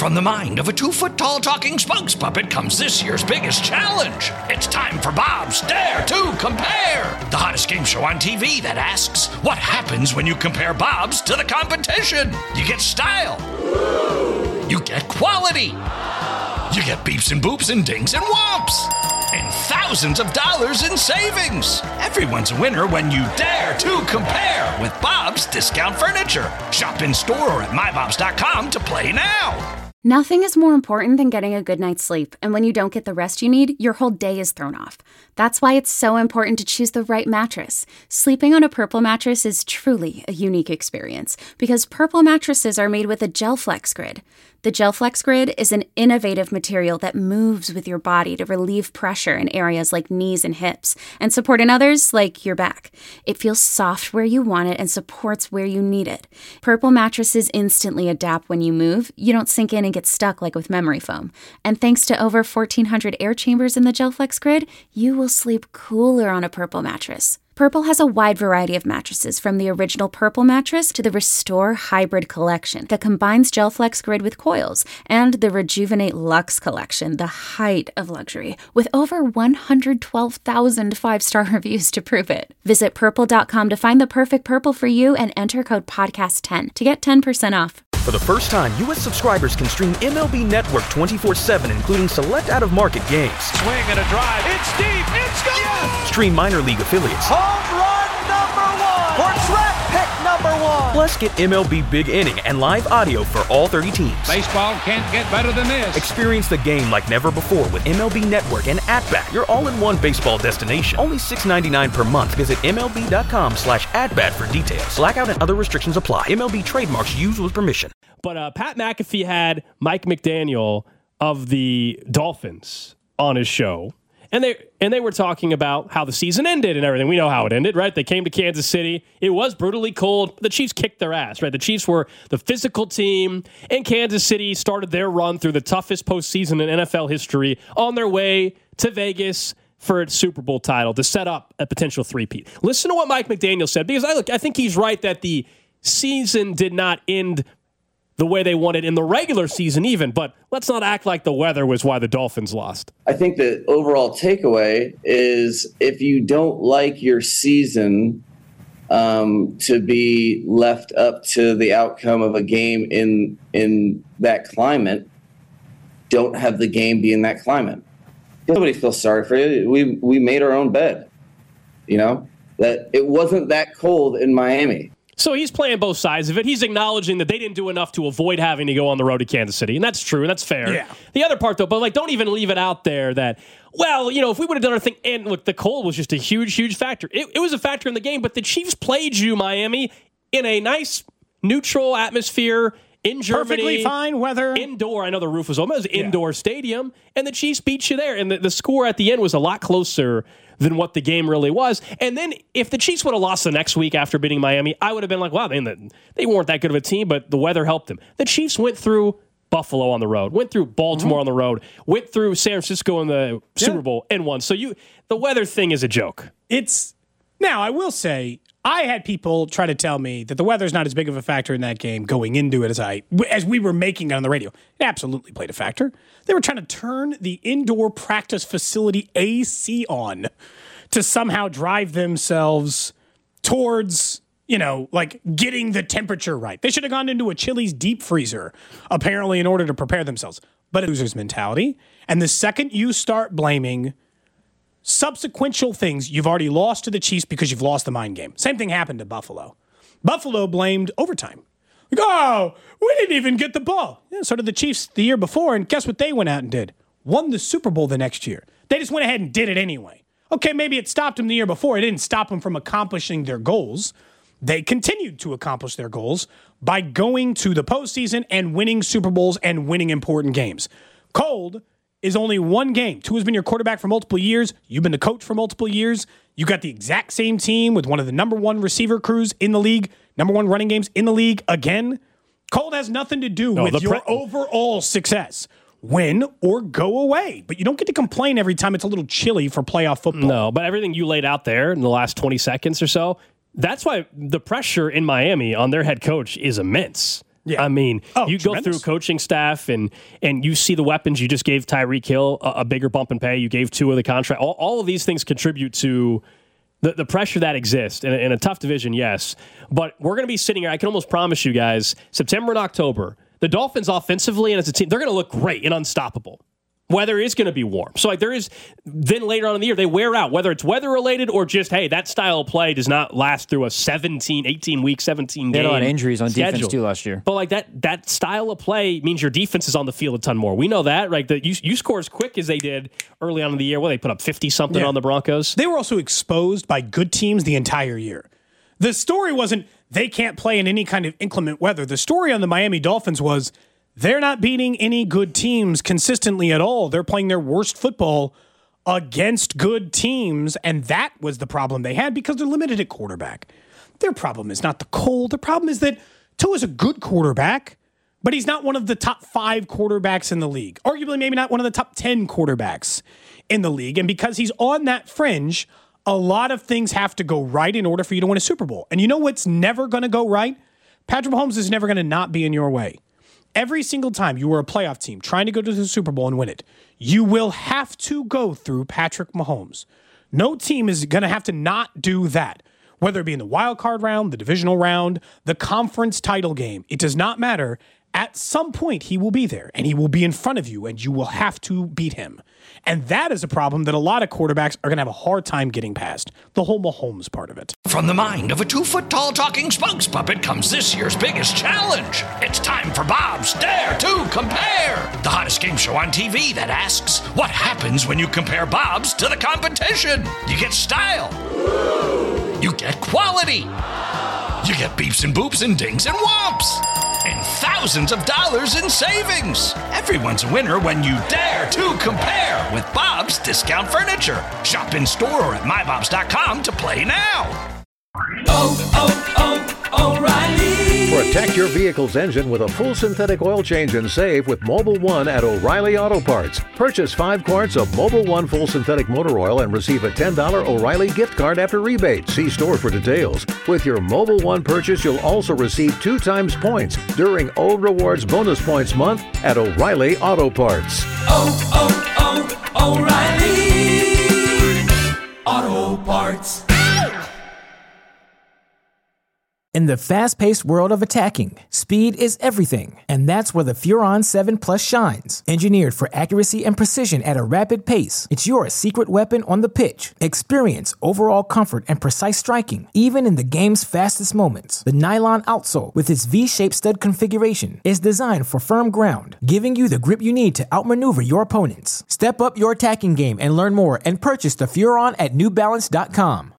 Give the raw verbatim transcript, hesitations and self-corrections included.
From the mind of a two-foot-tall talking spokes puppet comes this year's biggest challenge. It's time for Bob's Dare to Compare, the hottest game show on T V that asks, what happens when you compare Bobs to the competition? You get style. You get quality. You get beeps and boops and dings and whomps. And thousands of dollars in savings. Everyone's a winner when you dare to compare with Bob's Discount Furniture. Shop in store or at my bobs dot com to play now. Nothing is more important than getting a good night's sleep, and when you don't get the rest you need, your whole day is thrown off. That's why it's so important to choose the right mattress. Sleeping on a Purple mattress is truly a unique experience, because Purple mattresses are made with a GelFlex Grid. The GelFlex Grid is an innovative material that moves with your body to relieve pressure in areas like knees and hips, and support in others like your back. It feels soft where you want it and supports where you need it. Purple mattresses instantly adapt when you move. You don't sink in and get stuck like with memory foam. And thanks to over fourteen hundred air chambers in the GelFlex Grid, you will sleep cooler on a Purple mattress. Purple has a wide variety of mattresses, from the original Purple mattress to the Restore Hybrid collection that combines GelFlex Grid with coils, and the Rejuvenate Luxe collection, the height of luxury, with over one hundred twelve thousand five-star reviews to prove it. Visit purple dot com to find the perfect Purple for you and enter code podcast ten to get ten percent off. For the first time, U S subscribers can stream M L B Network twenty-four seven, including select out-of-market games. Swing and a drive. It's deep. It's gone. Yes! Stream minor league affiliates. Home run number one. Or draft pick number one. Plus, get M L B Big Inning and live audio for all thirty teams. Baseball can't get better than this. Experience the game like never before with M L B Network and At-Bat, your all-in-one baseball destination. Only six dollars and ninety-nine cents per month. Visit M L B dot com slash at-bat for details. Blackout and other restrictions apply. M L B trademarks used with permission. But uh, Pat McAfee had Mike McDaniel of the Dolphins on his show, and they and they were talking about how the season ended and everything. We know how it ended, right? They came to Kansas City. It was brutally cold. The Chiefs kicked their ass, right? The Chiefs were the physical team, and Kansas City started their run through the toughest postseason in N F L history on their way to Vegas for its Super Bowl title to set up a potential three-peat. Listen to what Mike McDaniel said, because I look, I think he's right that the season did not end the way they wanted in the regular season even, but let's not act like the weather was why the Dolphins lost. I think the overall takeaway is if you don't like your season um, to be left up to the outcome of a game in in that climate, don't have the game be in that climate. Nobody feels sorry for you. We we made our own bed, you know, that it wasn't that cold in Miami. So he's playing both sides of it. He's acknowledging that they didn't do enough to avoid having to go on the road to Kansas City, and that's true, and that's fair. Yeah. The other part, though, but like, don't even leave it out there that, well, you know, if we would have done our thing, and look, the cold was just a huge, huge factor. It, it was a factor in the game, but the Chiefs played you, Miami, in a nice, neutral atmosphere in Germany. Perfectly fine weather. Indoor. I know the roof was open. It was an indoor yeah. stadium, and the Chiefs beat you there, and the, the score at the end was a lot closer than what the game really was. And then if the Chiefs would have lost the next week after beating Miami, I would have been like, wow, they, they weren't that good of a team, but the weather helped them. The Chiefs went through Buffalo on the road, went through Baltimore mm-hmm. on the road, went through San Francisco in the yeah. Super Bowl and won. So you, the weather thing is a joke. It's now, I will say, I had people try to tell me that the weather's not as big of a factor in that game going into it as I as we were making it on the radio. It absolutely played a factor. They were trying to turn the indoor practice facility A C on to somehow drive themselves towards, you know, like getting the temperature right. They should have gone into a Chili's deep freezer, apparently, in order to prepare themselves. But a loser's mentality. And the second you start blaming subsequential things, you've already lost to the Chiefs because you've lost the mind game. Same thing happened to Buffalo. Buffalo blamed overtime. Like, oh, we didn't even get the ball. Yeah, so did the Chiefs the year before, and guess what they went out and did? Won the Super Bowl the next year. They just went ahead and did it anyway. Okay, maybe it stopped them the year before. It didn't stop them from accomplishing their goals. They continued to accomplish their goals by going to the postseason and winning Super Bowls and winning important games. Cold is only one game. Tua has been your quarterback for multiple years. You've been the coach for multiple years. You got the exact same team with one of the number one receiver crews in the league, number one running games in the league again. Cold has nothing to do no, with your pre- overall success. Win or go away. But you don't get to complain every time it's a little chilly for playoff football. No, but everything you laid out there in the last twenty seconds or so, that's why the pressure in Miami on their head coach is immense. Yeah. I mean, oh, you tremendous. Go through coaching staff and and you see the weapons. You just gave Tyreek Hill a, a bigger bump in pay. You gave Tua the contract. All, all of these things contribute to the, the pressure that exists in a, in a tough division, yes. But we're going to be sitting here, I can almost promise you guys, September and October, the Dolphins offensively and as a team, they're going to look great and unstoppable. Weather is going to be warm. So like there is, then later on in the year, they wear out, whether it's weather related or just, hey, that style of play does not last through a seventeen, eighteen week, seventeen game. They had a lot of injuries on schedule. defense too last year. But like that that style of play means your defense is on the field a ton more. We know that, right? That you, you score as quick as they did early on in the year. Well, they put up fifty something yeah. on the Broncos. They were also exposed by good teams the entire year. The story wasn't they can't play in any kind of inclement weather. The story on the Miami Dolphins was they're not beating any good teams consistently at all. They're playing their worst football against good teams, and that was the problem they had because they're limited at quarterback. Their problem is not the cold. Their problem is that Tua's a good quarterback, but he's not one of the top five quarterbacks in the league. Arguably, maybe not one of the top ten quarterbacks in the league. And because he's on that fringe, a lot of things have to go right in order for you to win a Super Bowl. And you know what's never going to go right? Patrick Mahomes is never going to not be in your way. Every single time you were a playoff team trying to go to the Super Bowl and win it, you will have to go through Patrick Mahomes. No team is going to have to not do that, whether it be in the wild card round, the divisional round, the conference title game. It does not matter. At some point, he will be there, and he will be in front of you, and you will have to beat him. And that is a problem that a lot of quarterbacks are going to have a hard time getting past, the whole Mahomes part of it. From the mind of a two-foot-tall talking spokes puppet comes this year's biggest challenge. It's time for Bob's Dare to Compare, the hottest game show on T V that asks, what happens when you compare Bob's to the competition? You get style. You get quality. You get beeps and boops and dings and whomps. And thousands of dollars in savings. Everyone's a winner when you dare to compare with Bob's Discount Furniture. Shop in store or at my bobs dot com to play now. Oh, oh, oh, O'Reilly. Protect your vehicle's engine with a full synthetic oil change and save with Mobil one at O'Reilly Auto Parts. Purchase five quarts of Mobil one full synthetic motor oil and receive a ten dollars O'Reilly gift card after rebate. See store for details. With your Mobil one purchase, you'll also receive two times points during O Rewards Bonus Points Month at O'Reilly Auto Parts. Oh, oh, oh, O'Reilly Auto Parts. In the fast-paced world of attacking, speed is everything, and that's where the Furon seven Plus shines. Engineered for accuracy and precision at a rapid pace, it's your secret weapon on the pitch. Experience overall comfort and precise striking, even in the game's fastest moments. The nylon outsole, with its V-shaped stud configuration, is designed for firm ground, giving you the grip you need to outmaneuver your opponents. Step up your attacking game and learn more and purchase the Furon at new balance dot com.